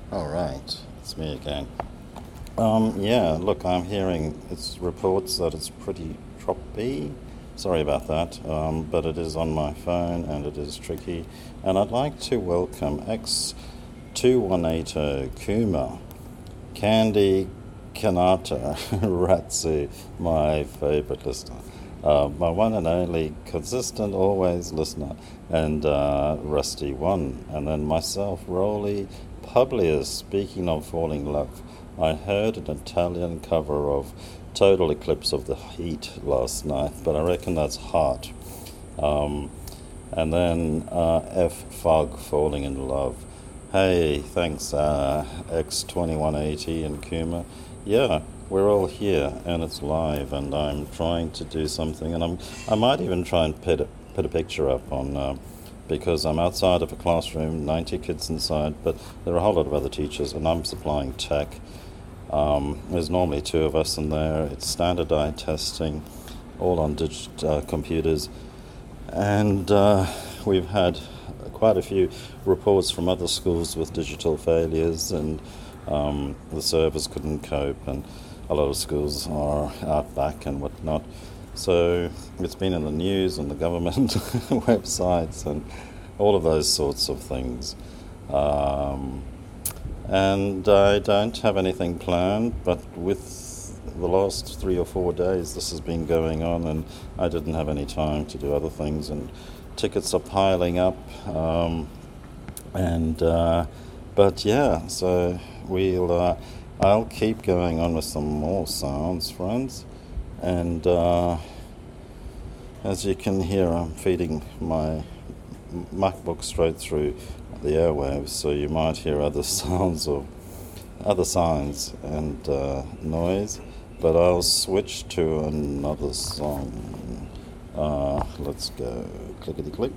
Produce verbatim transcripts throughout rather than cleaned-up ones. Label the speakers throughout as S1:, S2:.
S1: All right, it's me again. Um, yeah, look, I'm hearing it's reports that it's pretty choppy. Sorry about that, um, but it is on my phone and it is tricky. And I'd like to welcome X two one eight zero Kuma, Candy Kanata Ratsu, my favourite listener. Uh, my one and only consistent, always listener, and uh, Rusty One. And then myself, Rolly Publius. Speaking of falling in love, I heard an Italian cover of Total Eclipse of the Heat last night, but I reckon that's Heart. Um, and then uh, F. Fog, Falling in Love. Hey, thanks uh, X twenty-one eighty and Kuma. Yeah, we're all here and it's live, and I'm trying to do something, and I'm I might even try and put a, put a picture up on uh, because I'm outside of a classroom, ninety kids inside, but there are a whole lot of other teachers, and I'm supplying tech. Um, there's normally two of us in there. It's standardized testing, all on digit uh, computers, and uh, we've had quite a few reports from other schools with digital failures, and um, the servers couldn't cope, and a lot of schools are out back and whatnot. So it's been in the news and the government websites and all of those sorts of things. Um, and I don't have anything planned, but with the last three or four days this has been going on, and I didn't have any time to do other things, and tickets are piling up. Um, and uh, but yeah, so we'll uh, I'll keep going on with some more sounds, friends. And uh, as you can hear, I'm feeding my MacBook straight through the airwaves, so you might hear other sounds or other signs and uh, noise. But I'll switch to another song. Uh, let's go. Clickety click.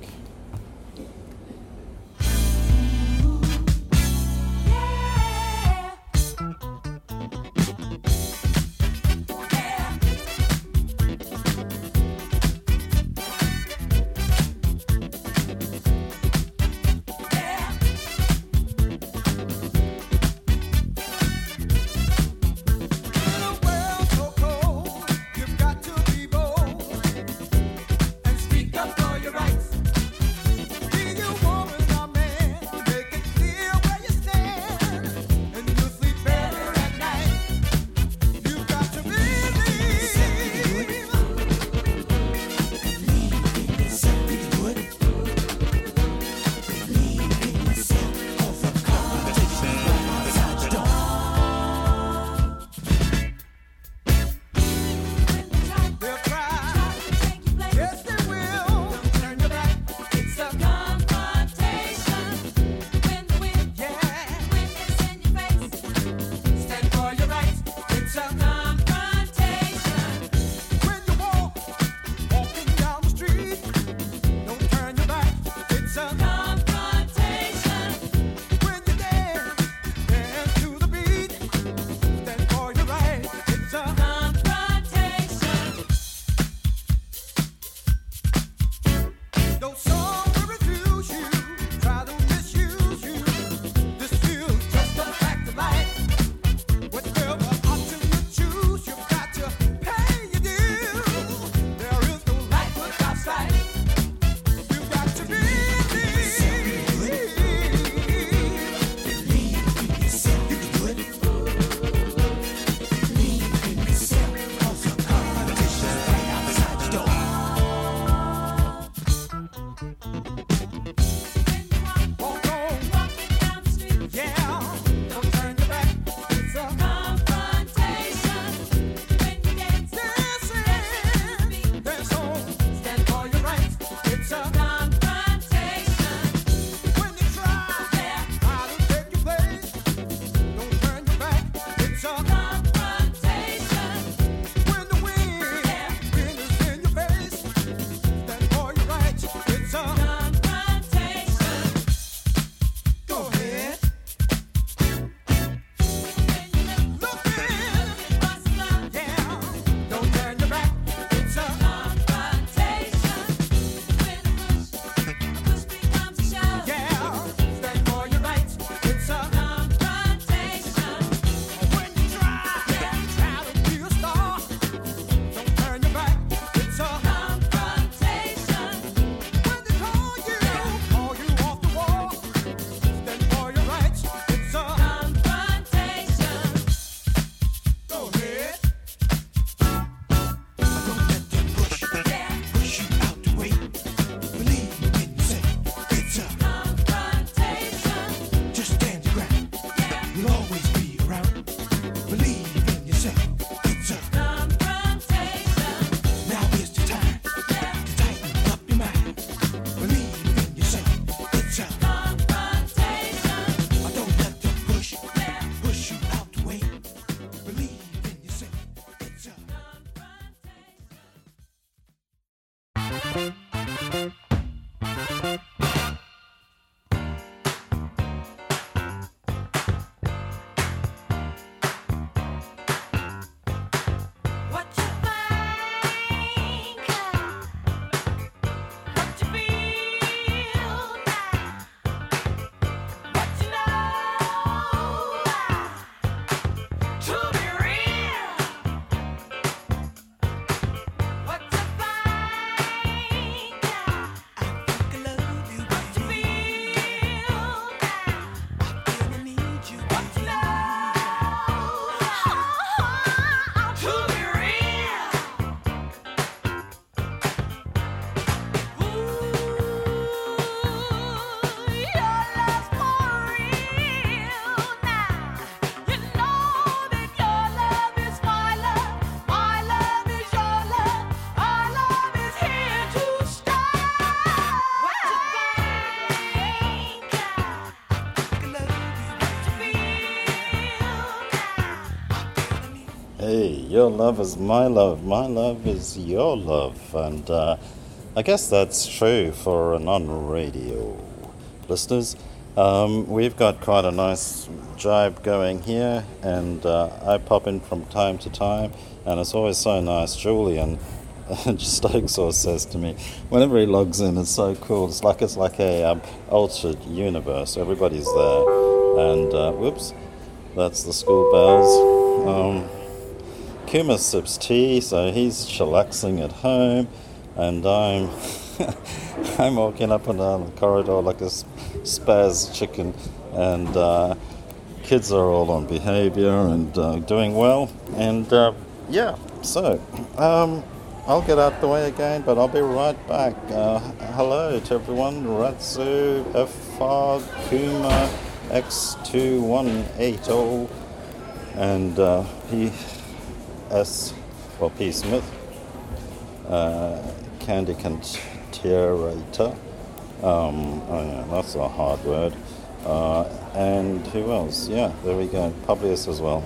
S1: Your love is my love. My love is your love. And uh, I guess that's true for non-radio listeners. Um, we've got quite a nice jibe going here, and uh, I pop in from time to time, and it's always so nice. Julian Stokes always says to me, whenever he logs in, it's so cool. It's like it's like a um, altered universe. Everybody's there, and uh, whoops, that's the school bells. Um, Kuma sips tea, so he's chillaxing at home, and I'm I'm walking up and down the corridor like a spaz chicken, and uh, kids are all on behaviour and uh, doing well, and uh, yeah, so um, I'll get out the way again, but I'll be right back. Uh, hello to everyone, Ratsu, F R, Kuma, X two one eight zero, and uh, P S, or P Smith, uh, Candy Canterator, um, oh yeah, that's a hard word, uh, and who else? Yeah, there we go, Publius as well.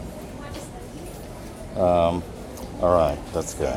S1: Um, alright, let's go.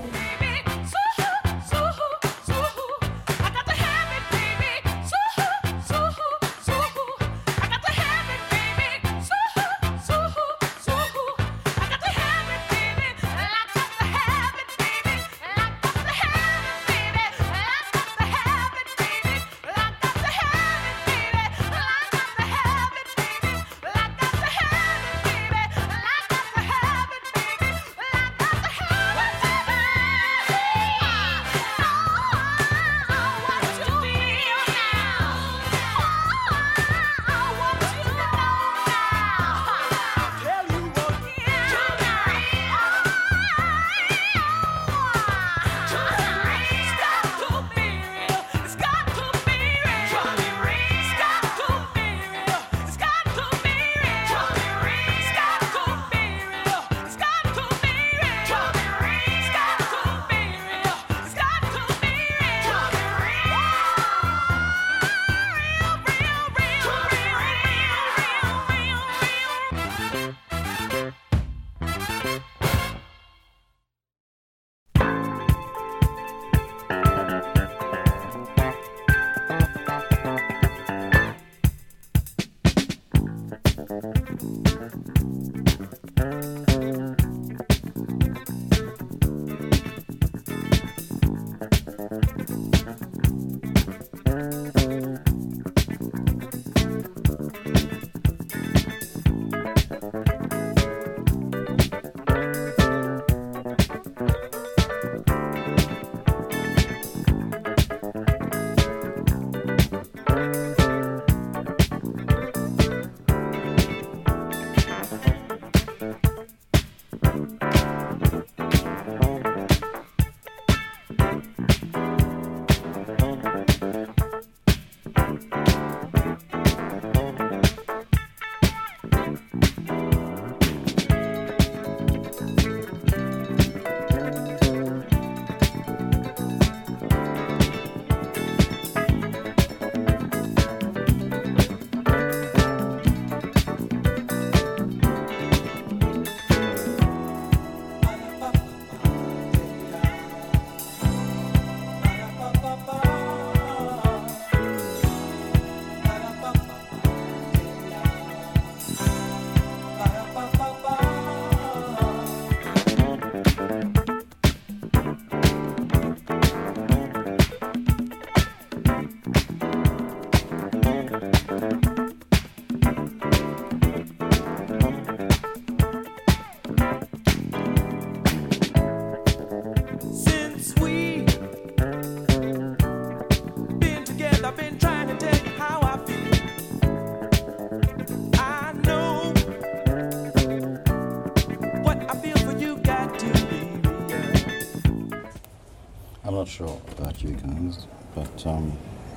S1: Sure about you guys, but um,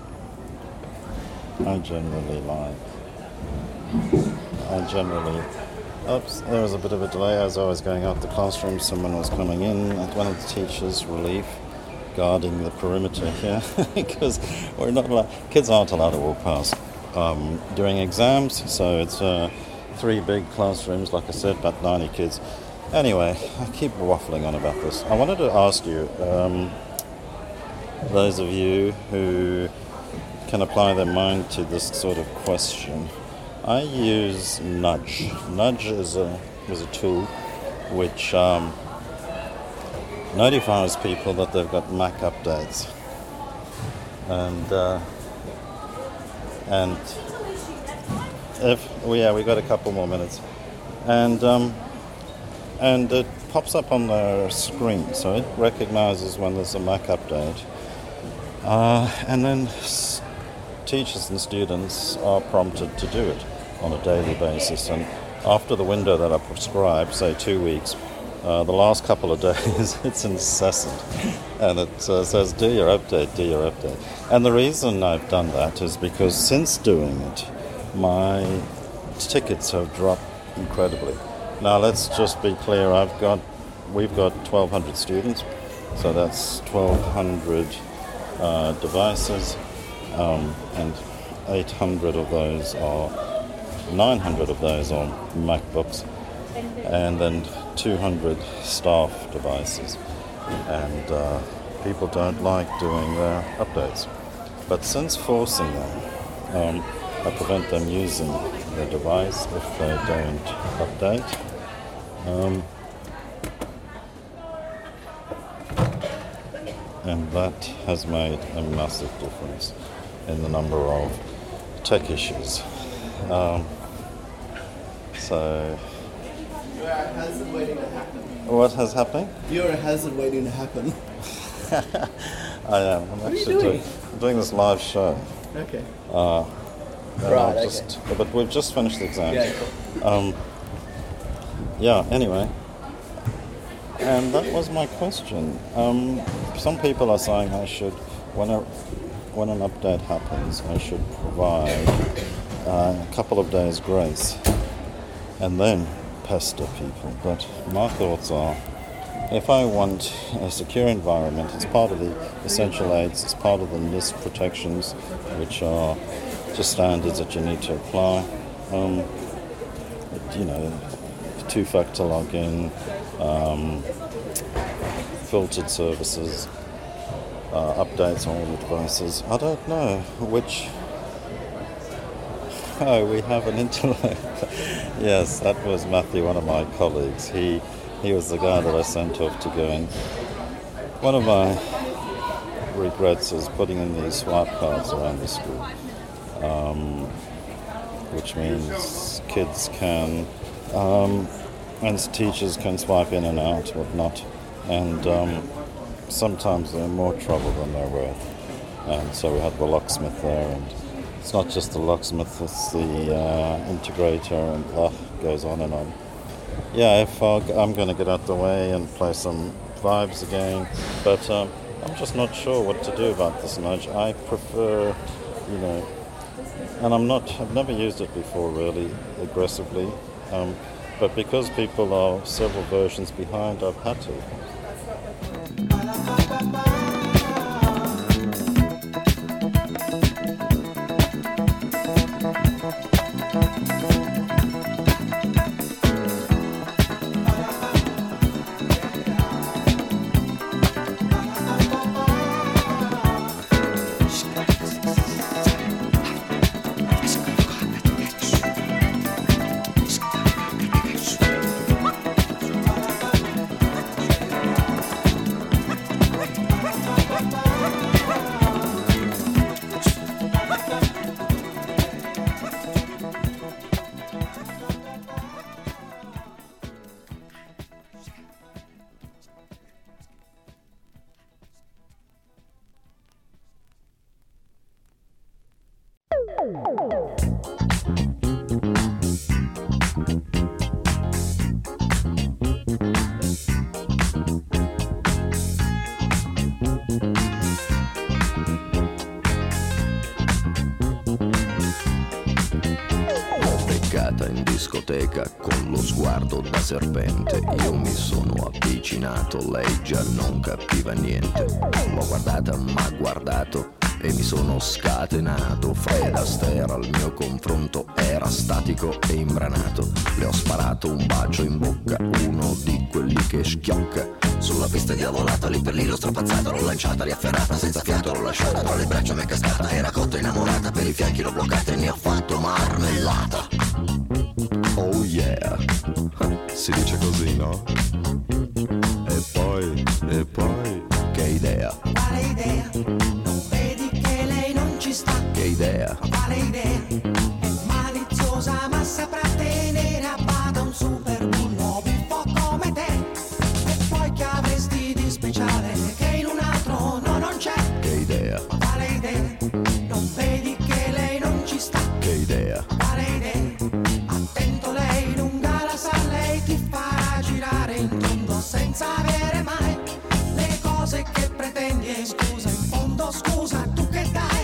S1: I generally like, I generally, oops, there was a bit of a delay as I was going out the classroom. Someone was coming in, one of the teachers, relief, guarding the perimeter here, because we're not allowed, kids aren't allowed to walk past um, during exams, so it's uh, three big classrooms, like I said, about ninety kids, Anyway, I keep waffling on about this. I wanted to ask you, um, those of you who can apply their mind to this sort of question. I use Nudge. Nudge is a is a tool which um, notifies people that they've got Mac updates, and uh, and if well, yeah, we got a couple more minutes, and um, and it pops up on their screen, so it recognizes when there's a Mac update, uh, and then s- teachers and students are prompted to do it on a daily basis. And after the window that I prescribe, say two weeks, uh, the last couple of days, it's incessant. And it uh, says, do your update, do your update. And the reason I've done that is because since doing it, my tickets have dropped incredibly. Now, let's just be clear. I've got, we've got twelve hundred students, so that's twelve hundred uh, devices, um, and eight hundred of those are nine hundred of those are MacBooks, and then two hundred staff devices. And uh, people don't like doing their updates. But since forcing them, um, I prevent them using the device if they don't update. Um, and that has made a massive difference in the number of tech issues. Um, So,
S2: You're a hazard waiting to happen.
S1: what has happened?
S2: You're a hazard waiting to happen.
S1: I am. I'm
S2: What are you
S1: actually
S2: doing?
S1: I'm doing this live show.
S2: Okay.
S1: Uh, and
S2: Right,
S1: I'll just, But we've just finished the exams.
S2: Yeah, cool.
S1: Um, yeah, anyway. And that was my question. Um, some people are saying I should, when, a, when an update happens, I should provide uh, a couple of days grace and then pester people. But my thoughts are, if I want a secure environment, it's part of the essential aids, it's part of the NIST protections, which are just standards that you need to apply. Um, you know, two-factor login, um, filtered services, uh, updates on all the devices. I don't know which. Oh, we have an interloper. Yes, that was Matthew, one of my colleagues. He he was the guy that I sent off to go in. One of my regrets is putting in these swipe cards around the school, um, which means kids can, um, and teachers can swipe in and out, whatnot, and um, sometimes they're more trouble than they're worth. And so we had the locksmith there, and it's not just the locksmith, it's the uh, integrator, and uh, goes on and on. Yeah, if I'll, I'm going to get out the way and play some vibes again, but um, I'm just not sure what to do about this nudge. I prefer, you know, and I'm not, I've never used it before really aggressively, um, but because people are several versions behind, I've had to.
S3: In discoteca con lo sguardo da serpente, io mi sono avvicinato, lei già non capiva niente. L'ho guardata, m'ha guardato, e mi sono scatenato. Fred Astaire al mio confronto era statico e imbranato. Le ho sparato un bacio in bocca, uno di quelli che schiocca. Sulla pista diavolata, lì per lì l'ho strapazzata, l'ho lanciata, riafferrata, senza fiato l'ho lasciata, tra le braccia mi è cascata, era cotta innamorata, per i fianchi l'ho bloccata e ne ho fatto marmellata. Oh yeah, si dice così, no? E poi, e poi, che idea?
S4: Quale idea? Non vedi che lei non ci sta?
S3: Che idea?
S4: Quale idea? È maliziosa ma saprà tenere a bada un super bullo buffo come te. E poi che avresti di speciale che in un altro no non c'è?
S3: Che idea?
S4: Quale idea? Non vedi che lei non ci sta?
S3: Che idea?
S4: Quale idea? Attento, lei lunga la sa, lei ti farà girare in tondo senza avere mai le cose che pretendi. E scusa, in fondo scusa, tu che dai?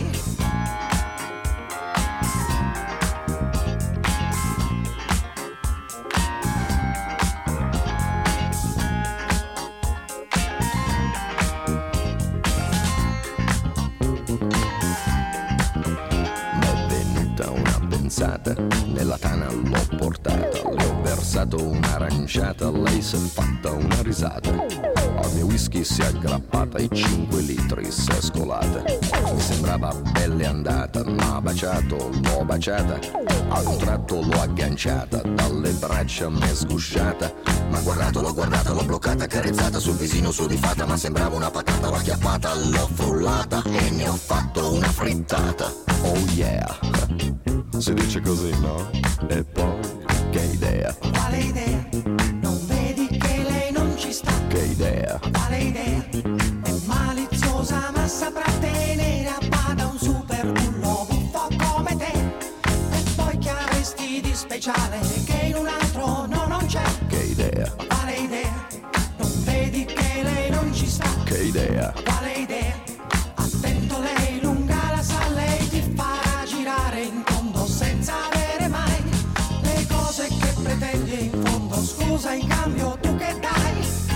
S3: Nella tana l'ho portata, le ho versato un'aranciata, lei si è fatta una risata. Al mio whisky si è aggrappata e cinque litri si è scolata. Mi sembrava pelle andata, ma baciato, l'ho baciata. A un tratto l'ho agganciata, dalle braccia m'è sgusciata. Ma guardato, l'ho guardata, l'ho bloccata, accarezzata sul visino sudifata. Ma sembrava una patata, l'ho acchiappata, l'ho frullata e ne ho fatto una frittata. Oh yeah, si dice così, no? E poi, che idea?
S4: Quale idea? Non vedi che lei non ci sta?
S3: Che idea?
S4: Quale idea? È maliziosa ma saprà tenere a bada un super bullo buffo come te. E poi che avresti di speciale che in un altro no non c'è?
S3: Che idea?
S4: Quale idea? Non vedi che lei non ci sta?
S3: Che idea?
S4: Quale idea? Attento, lei lunga la sa, lei ti farà girare in tondo senza avere mai le cose che pretendi. In fondo scusa, in cambio tu che dai?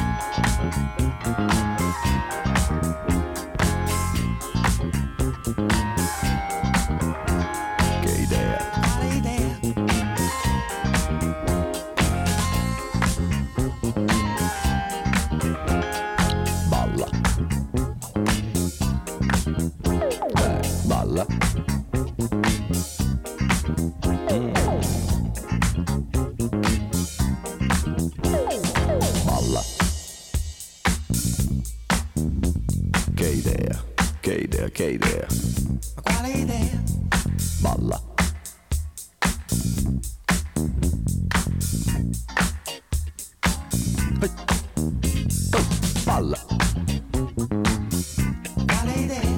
S3: Che idea?
S4: Quale idea?
S3: Balla. Eh, balla. Mm. Balla. Che idea, che idea, che idea.
S4: Ma quale idea?
S3: Balla. Hey. Oh, balla.
S4: Quale idea?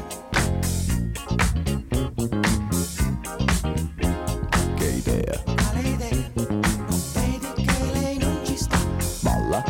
S3: Che idea.
S4: Quale idea? Non vedi che lei non ci sta?
S3: Balla.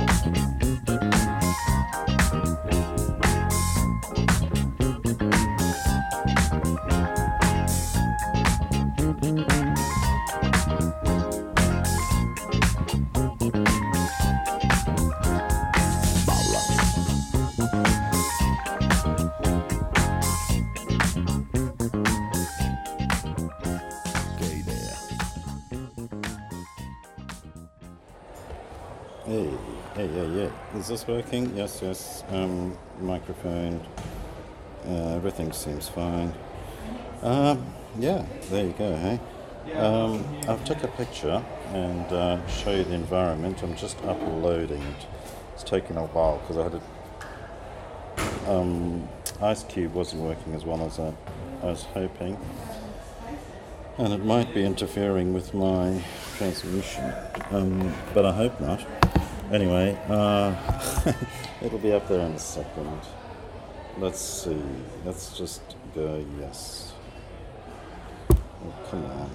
S1: Hey, hey, yeah, yeah. Is this working? Yes, yes. Um, microphone. Uh, everything seems fine. Um, yeah, there you go, hey? Um, I've took a picture and uh, show you the environment. I'm just uploading it. It's taken a while because I had a... Um, Ice Cube wasn't working as well as I, I was hoping. And it might be interfering with my transmission, um, but I hope not. Anyway, uh, it'll be up there in a second. Let's see, let's just go yes. Oh, come on.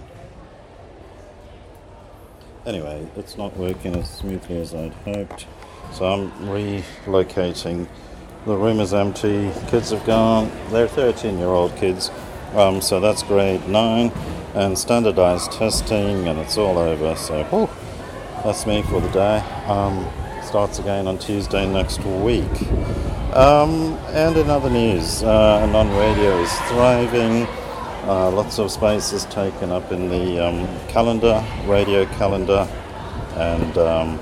S1: Anyway, it's not working as smoothly as I'd hoped, so I'm relocating. The room is empty, kids have gone, they're thirteen-year-old kids, um, so that's grade nine. And standardized testing, and it's all over, so whew, that's me for the day. Um, starts again on Tuesday next week. Um, and in other news, uh, non-radio is thriving. Uh, lots of space is taken up in the um, calendar, radio calendar, and um,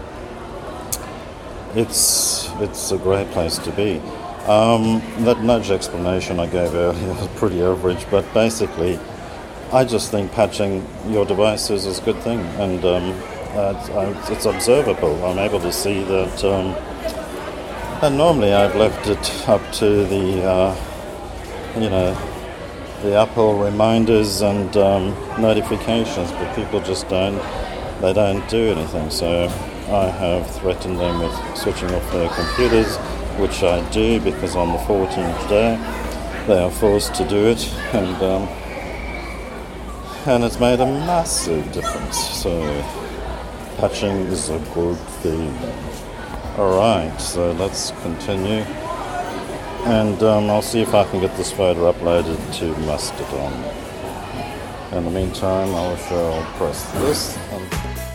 S1: it's it's a great place to be. Um, that nudge explanation I gave earlier was pretty average, but basically, I just think patching your devices is a good thing, and um, uh, it's observable. I'm able to see that. Um, and normally I've left it up to the, uh, you know, the Apple reminders and um, notifications, but people just don't. They don't do anything. So I have threatened them with switching off their computers, which I do because on the fourteenth day they are forced to do it, and um, and it's made a massive difference. So patching is a good thing. All right, so let's continue, and um, I'll see if I can get this photo uploaded to Mastodon. In the meantime, I shall press this. And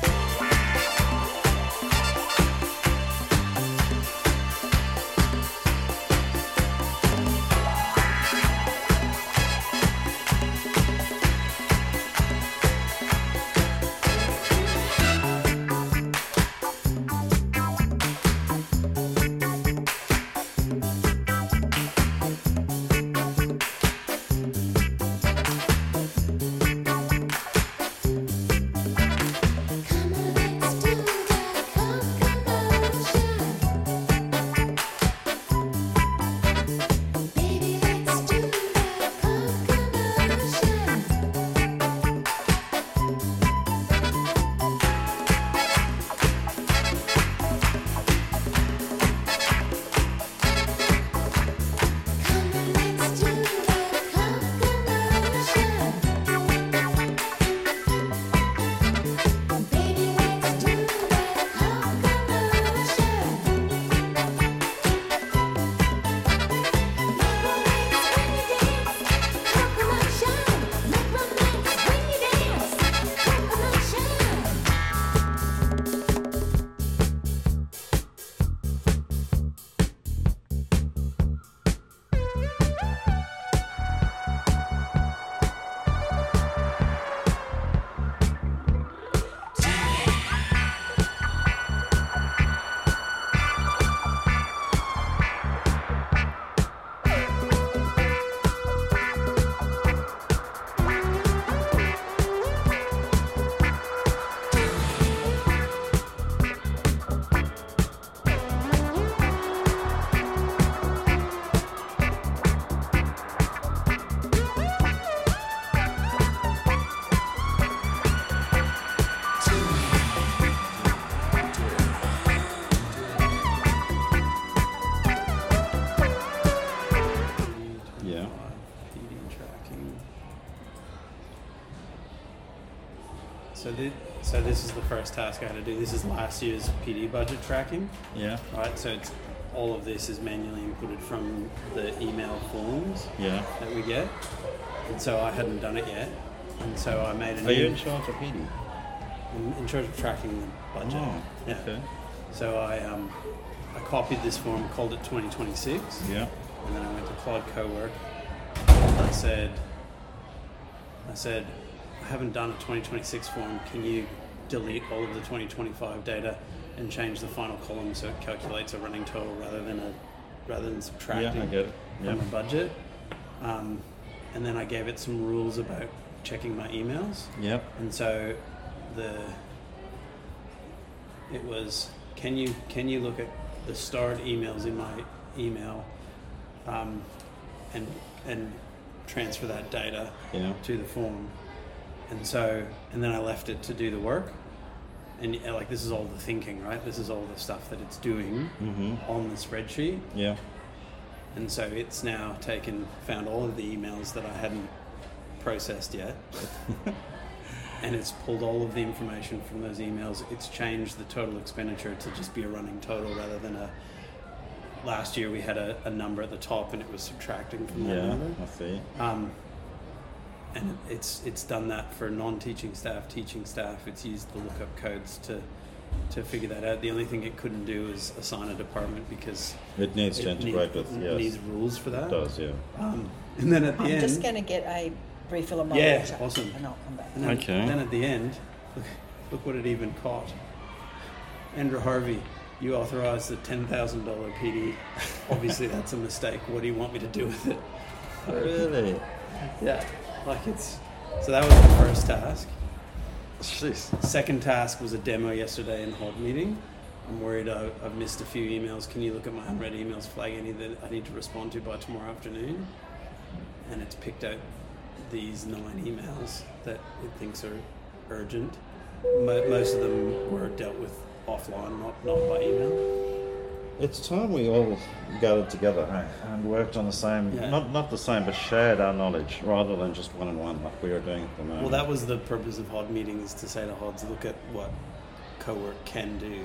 S5: So this, so this is the first task I had to do. This is last year's P D budget tracking.
S1: Yeah.
S5: Right. So it's all of this is manually inputted from the email forms.
S1: Yeah.
S5: That we get. And so I hadn't done it yet. And so I made an.
S1: Are you in charge of P D?
S5: I'm in charge of tracking the budget.
S1: Oh,
S5: yeah.
S1: Okay.
S5: So I um I copied this form, called it twenty twenty-six.
S1: Yeah.
S5: And then I went to Claude Cowork. I said, I said, I haven't done a twenty twenty-six form. Can you delete all of the twenty twenty-five data and change the final column so it calculates a running total rather than a rather than subtracting
S1: Yeah, I get it. Yeah.
S5: from a budget? Um, and then I gave it some rules about checking my emails.
S1: Yep.
S5: And so the it was can you can you look at the starred emails in my email um, and and transfer that data
S1: Yeah.
S5: to the form. And so, and then I left it to do the work. And uh, like, this is all the thinking, right? This is all the stuff that it's doing
S1: Mm-hmm.
S5: on the spreadsheet.
S1: Yeah.
S5: And so it's now taken, found all of the emails that I hadn't processed yet. And it's pulled all of the information from those emails. It's changed the total expenditure to just be a running total rather than a, last year we had a, a number at the top and it was subtracting from that
S1: Yeah.
S5: number.
S1: I see.
S5: Um, and it's it's done that for non-teaching staff, teaching staff. It's used the lookup codes to to figure that out. The only thing it couldn't do is assign a department because
S1: It needs to integrate
S5: need-
S1: with, yes.
S5: needs rules for that.
S1: It does, yeah.
S5: Um, and then at the
S6: I'm
S5: end,
S6: just going to get a refill of my
S5: Yeah,
S6: water.
S5: awesome.
S6: And I'll come back.
S5: and then,
S1: Okay.
S5: then at the end, look, look what it even caught. Andrew Harvey, you authorised the ten thousand dollars P D. Obviously, that's a mistake. What do you want me to do with it?
S1: Really?
S5: Yeah, like it's. So that was the first task.
S1: Jeez.
S5: Second task was a demo yesterday in H O D meeting. I'm worried I, I've missed a few emails. Can you look at my unread emails, flag any that I need to respond to by tomorrow afternoon? And it's picked out these nine emails that it thinks are urgent. Mo- most of them were dealt with offline, not, not by email.
S1: It's time we all gathered together, hey, and worked on the same,
S5: Yeah.
S1: not not the same, but shared our knowledge rather than just one on one like we are doing at the moment.
S5: Well, that was the purpose of H O D meetings, to say to H O Ds, look at what co-work can do.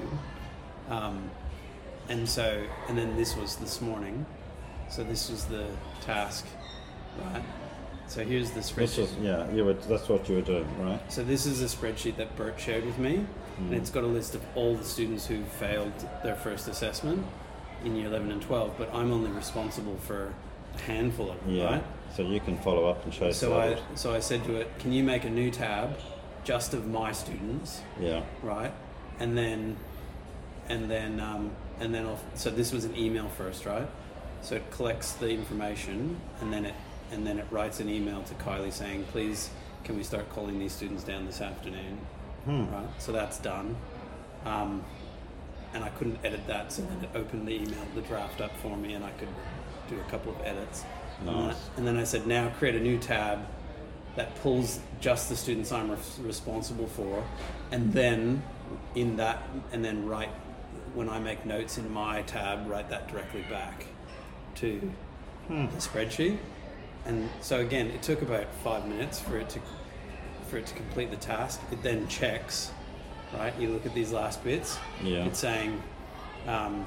S5: Um, and so, and then this was this morning. So this was the task, right? So here's the
S1: This
S5: spreadsheet.
S1: was, yeah, you were, that's what you were doing, right?
S5: So this is a spreadsheet that Bert shared with me, and it's got a list of all the students who failed their first assessment in year eleven and twelve, but I'm only responsible for a handful of them,
S1: Yeah.
S5: right?
S1: So you can follow up and chase
S5: So
S1: that.
S5: I, so I said to it, can you make a new tab just of my students,
S1: Yeah.
S5: right? And then, and then, um, and then, I'll, so this was an email first, right? So it collects the information, and then it, and then it writes an email to Kylie saying, please, can we start calling these students down this afternoon?
S1: Hmm.
S5: Right. So that's done. Um, and I couldn't edit that, so then it opened the email, the draft up for me, and I could do a couple of edits. And, then I,
S1: Nice.
S5: and then I said, now create a new tab that pulls just the students I'm re- responsible for, and then in that, and then write, when I make notes in my tab, write that directly back to
S1: Hmm.
S5: the spreadsheet. And so again, it took about five minutes for it to for it to complete the task. It then checks, right? You look at these last bits.
S1: Yeah.
S5: It's saying, um,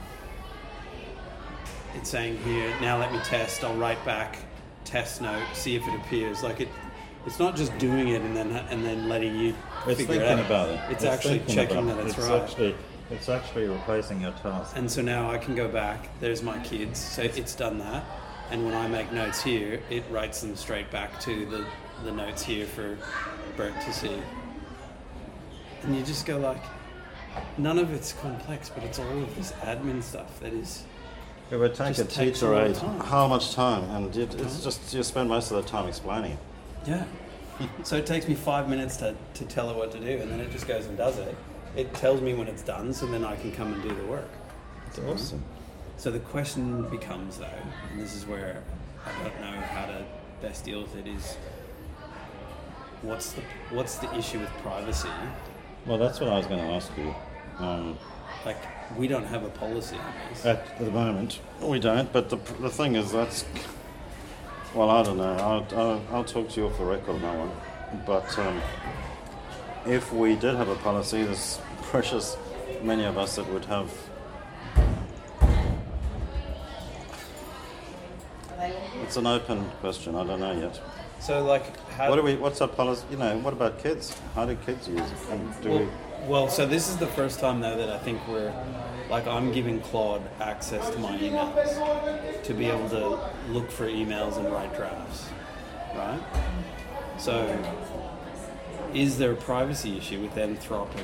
S5: it's saying here, now let me test. I'll write back test note, see if it appears. Like it, it's not just doing it and then and then letting you
S1: It's
S5: figure
S1: thinking
S5: it out.
S1: about it.
S5: It's, actually
S1: thinking
S5: checking
S1: about
S5: that
S1: it.
S5: it's,
S1: it's
S5: right.
S1: Actually, it's actually replacing your task.
S5: And so now I can go back. There's my kids. So it's done that. And when I make notes here, it writes them straight back to the, the notes here for Bert to see. And you just go like, none of it's complex, but it's all of this admin stuff that is.
S1: It would take
S5: Just
S1: a
S5: takes a
S1: teacher
S5: lot of
S1: aide
S5: time.
S1: how much time, and it, it's just you spend most of the time explaining it.
S5: Yeah. So it takes me five minutes to, to tell it what to do, and then it just goes and does it. It tells me when it's done, so then I can come and do the work.
S1: It's awesome.
S5: So the question becomes, though, and this is where I don't know how to best deal with it, is what's the what's the issue with privacy?
S1: Well, that's what I was going to ask you. Um,
S5: Like, we don't have a policy on this.
S1: At the moment, we don't. But the the thing is, that's well, I don't know. I'll I'll, I'll talk to you off the record on that one. But um, if we did have a policy, there's precious many of us that would have. It's an open question. I don't know yet.
S5: So, like, how
S1: What do we? What's our policy? You know, what about kids? How do kids use it? And do
S5: well,
S1: we?
S5: well, so this is the first time, though, that I think we're, like, I'm giving Claude access to my emails to be able to look for emails and write drafts, right? So, is there a privacy issue with Anthropic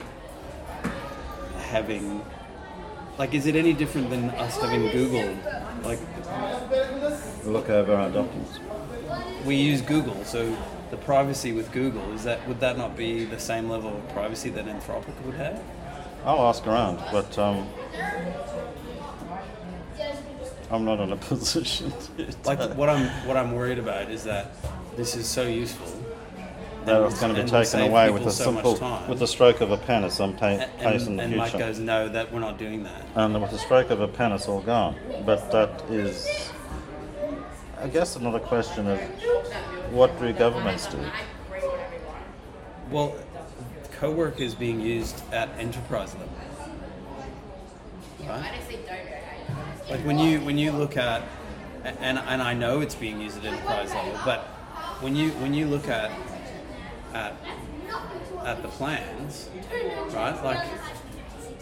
S5: having, like, is it any different than us having Google? Like,
S1: Look over our documents.
S5: we use Google, so the privacy with Google, is that, would that not be the same level of privacy that Anthropic would have?
S1: I'll ask around, but um, I'm not in a position to.
S5: Like, what I'm what I'm worried about is that this is so useful
S1: that
S5: and
S1: it's going to be
S5: and will
S1: taken
S5: save
S1: away with
S5: people
S1: a
S5: so much
S1: simple,
S5: time.
S1: with the stroke of a pen at some pa-
S5: and,
S1: place in the
S5: and
S1: future.
S5: Mike goes, no, that we're not doing that.
S1: And with the stroke of a pen, it's all gone. But that is, I guess, another question of what do governments do?
S5: Well, co-work is being used at enterprise level, right? Like when you when you look at, and and I know it's being used at enterprise level, but when you when you look at at at the plans, right? Like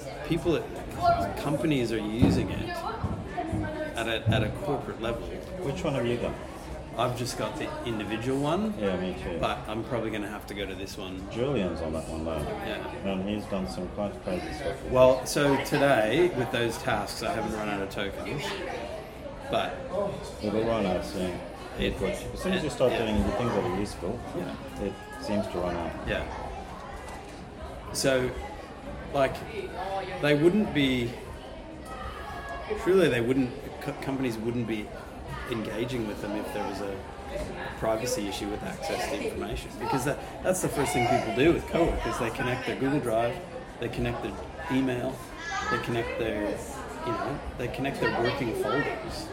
S5: people, companies are using it at a, at a corporate level.
S1: Which one have you got?
S5: I've just got the individual one,
S1: Yeah, me too.
S5: but I'm probably going to have to go to this one.
S1: Julian's on that one though.
S5: Yeah.
S1: And he's done some quite crazy stuff.
S5: Well, so today, with those tasks, I haven't run out of tokens, but
S1: It will run out soon.
S5: it,
S1: As soon as you start
S5: yeah.
S1: doing the things that are useful,
S5: Yeah.
S1: it seems to run out.
S5: Yeah. So, like, they wouldn't be. Truly, they wouldn't. Co- companies wouldn't be engaging with them if there was a privacy issue with access to information, because that, that's the first thing people do with Cowork is they connect their Google Drive, they connect their email, they connect their, you know, they connect their working folders.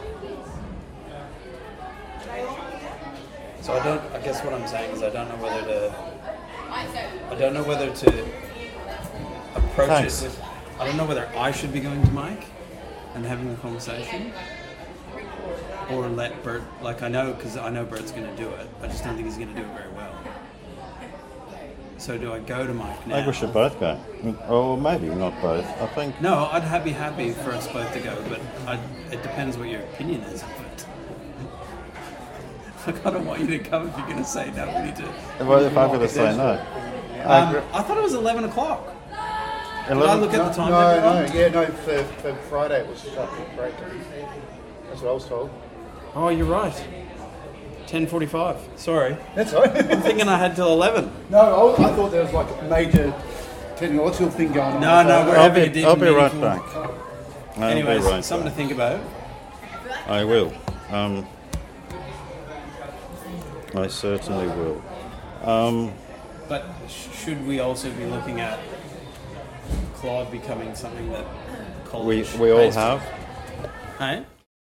S5: So I don't. I guess what I'm saying is I don't know whether to. I don't know whether to approach
S1: Thanks.
S5: it with. I don't know whether I should be going to Mike and having a conversation, or let Bert. Like I know, because I know Bert's going to do it. I just don't think he's going to do it very well. So do I go to Mike now?
S1: I think we should both go. Or maybe not both. I think.
S5: No, I'd ha- be happy for us both to go, but I, it depends what your opinion is of it. Like, I don't want you to come if you're going to say no. We need to.
S1: Well, if I'm going to say no.
S5: Um, I thought it was eleven o'clock. Did I look at the time?
S2: No,
S5: everyone?
S2: no, yeah, no, for, for Friday it was shut break. That's what I was told.
S5: Oh, you're right. ten forty-five. Sorry.
S2: That's all right.
S5: I'm thinking I had till eleven.
S2: No, I, was- I thought there was like a major technological thing going on.
S5: No, no, we're
S1: I'll
S5: having a
S1: be,
S5: deep
S1: I'll be right
S5: meaningful-
S1: back. I'll
S5: Anyways,
S1: be right
S5: something
S1: back.
S5: to think about.
S1: I will. Um, I certainly will. Um,
S5: But sh- should we also be looking at Claude becoming something that
S1: we
S5: college
S1: we all
S5: based-
S1: have.
S5: Hey?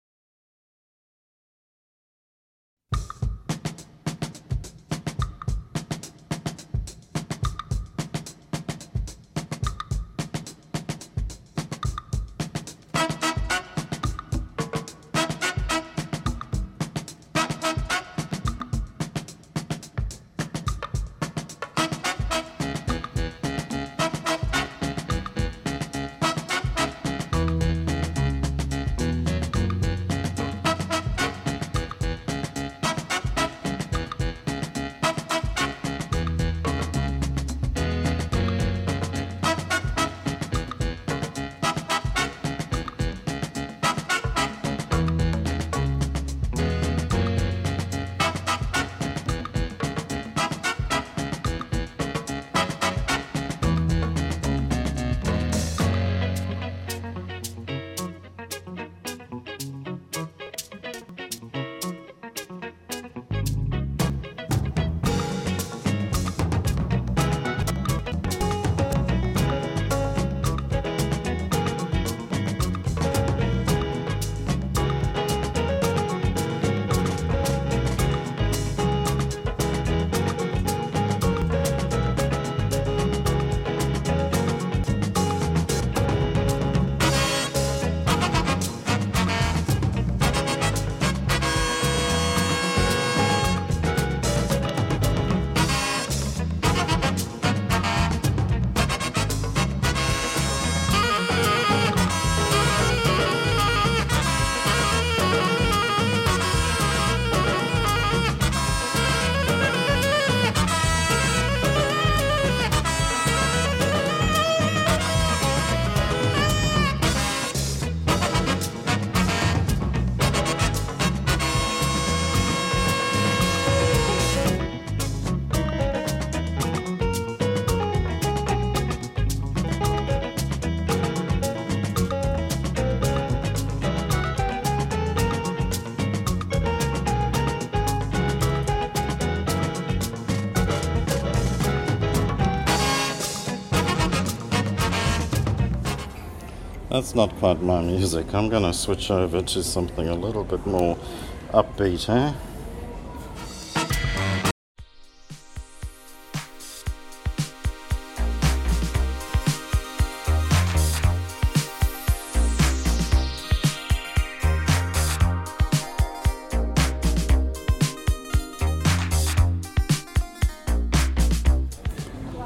S1: That's not quite my music. I'm going to switch over to something a little bit more upbeat, eh?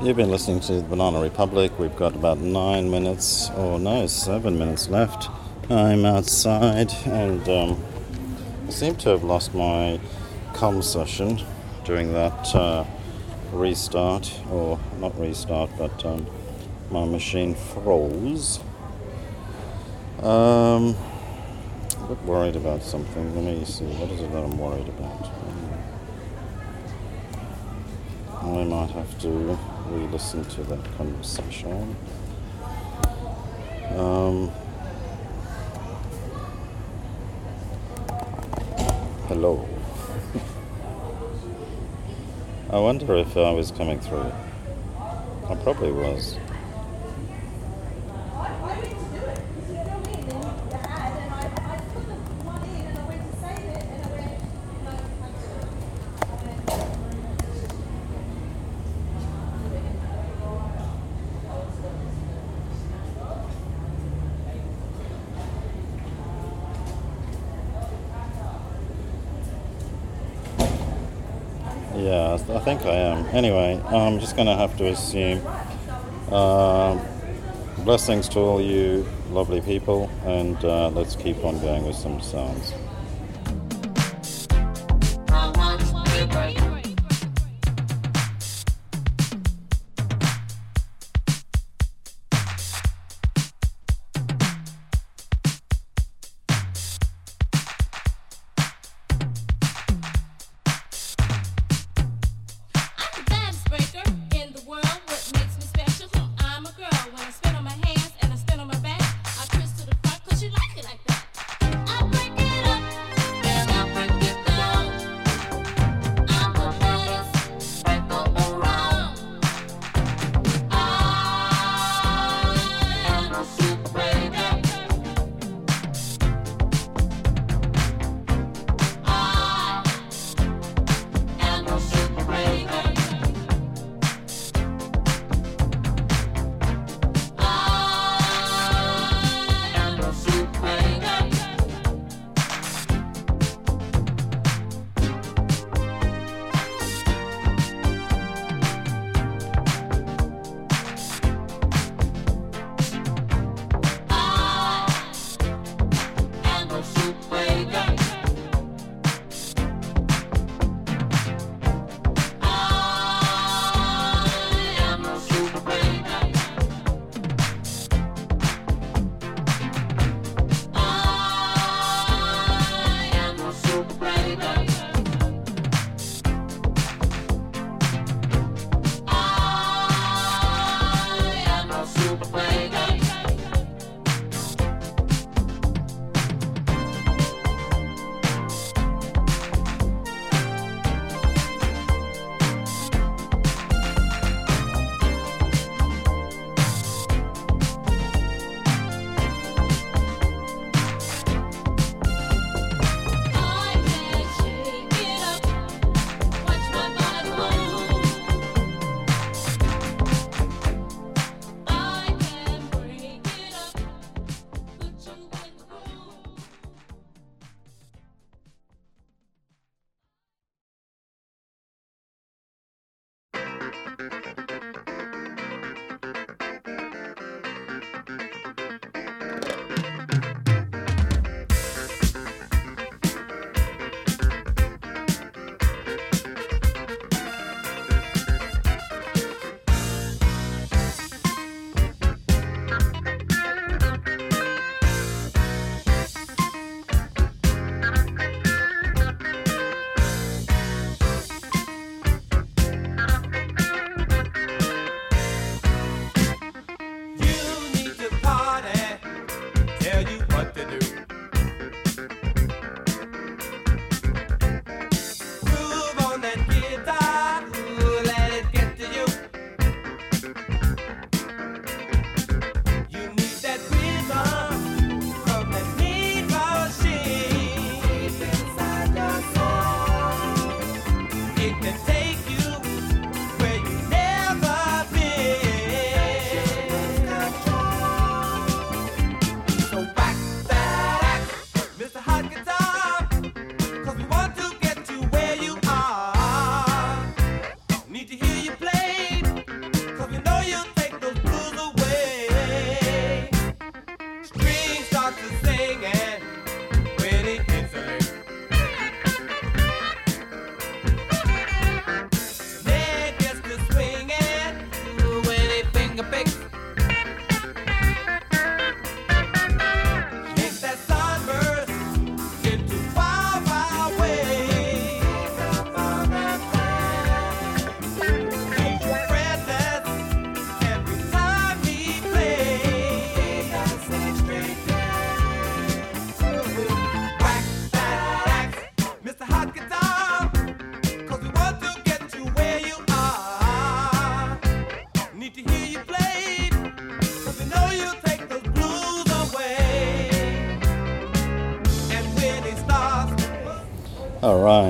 S1: You've been listening to the Banana Republic. We've got about nine minutes, or no, seven minutes left. I'm outside and um, I seem to have lost my comm session during that uh, restart, or not restart, but um, my machine froze. Um, a bit worried about something. Let me see, what is it that I'm worried about? I might have to re-listen to that conversation. Um, hello. I wonder if I was coming through. I probably was. Yeah, I think I am. Anyway, I'm just going to have to assume. Uh, blessings to all you lovely people, and uh, let's keep on going with some sounds.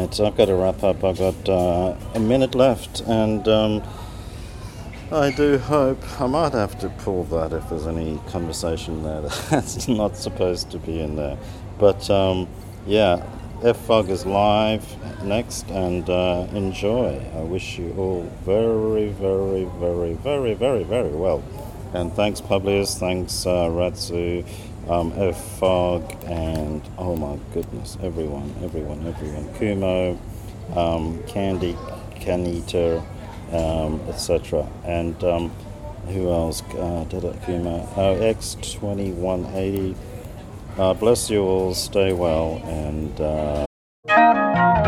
S1: right, I've got to wrap up. I've got uh, a minute left, and um, I do hope I might have to pull that if there's any conversation there that's not supposed to be in there. But um, yeah, F F O G is live next, and uh, enjoy. I wish you all very, very, very, very, very, very well. And thanks Publius, thanks uh, Ratsu, um, F F O G, and oh my goodness, everyone, everyone, everyone. Kumo, um, Candy, Kanita, um, et cetera. And um, who else? Uh, did it? Kumo. Oh, X twenty-one eighty. Uh, bless you all, stay well, and... Uh